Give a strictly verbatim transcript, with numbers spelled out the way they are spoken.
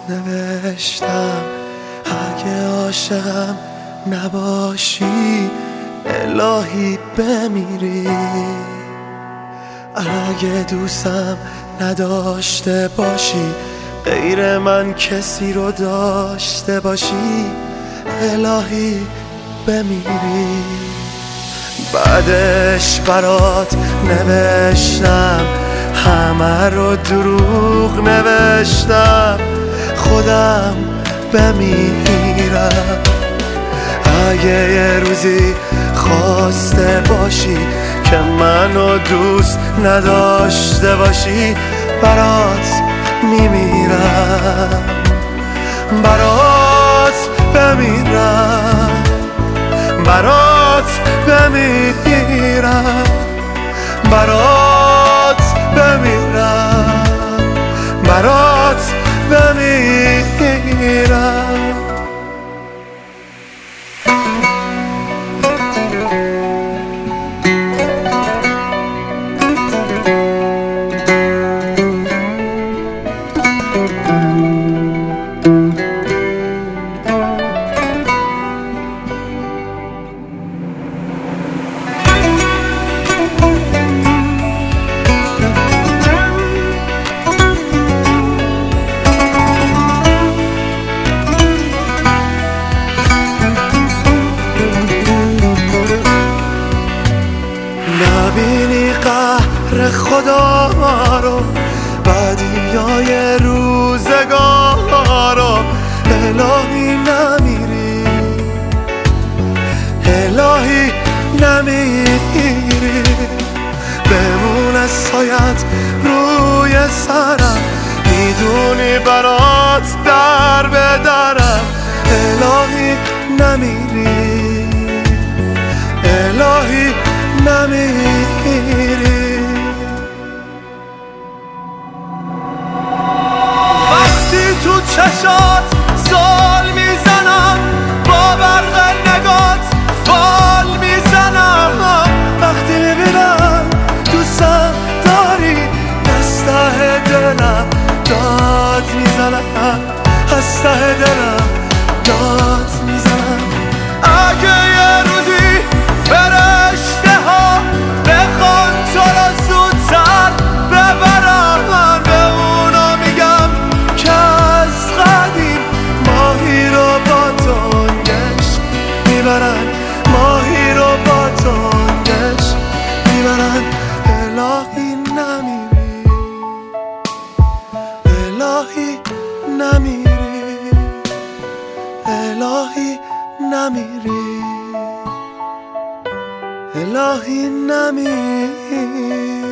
نوشتم اگه عاشقم نباشی الهی بمیری، اگه دوستم نداشته باشی غیر من کسی رو داشته باشی الهی بمیری. بعدش برات نوشتم همه رو دروغ نوشتم خودم بمیرم. اگه یه روزی خواسته باشی که منو دوست نداشته باشی برات میمیرم، برات بمیرم، برات بمیرم، برات بمیرم، برات بمیرم. نبینی قهر خدا رو، بدیای روزگار رو، الهی نمیری، الهی نمیری، بمونه سایت روی سرم، میدونی برات در بدرم الهی نمیری، الهی نمیری. وقتی تو چشات زال میزنم با برق نگات فال میزنم، وقتی میبینم دوستم داری از ته دلم داد میزنم، از ته دلم داد میزنم. اگه یه روزی فرشته ها بخوان تو رو زودتر ببرن، به اونا میگم که از قدیم ماهی رو با تنگش میبرن، ماهی رو با تنگش میبرن. الهی نمیری، الهی نمیری، الهی نمیری، الهی نمیری.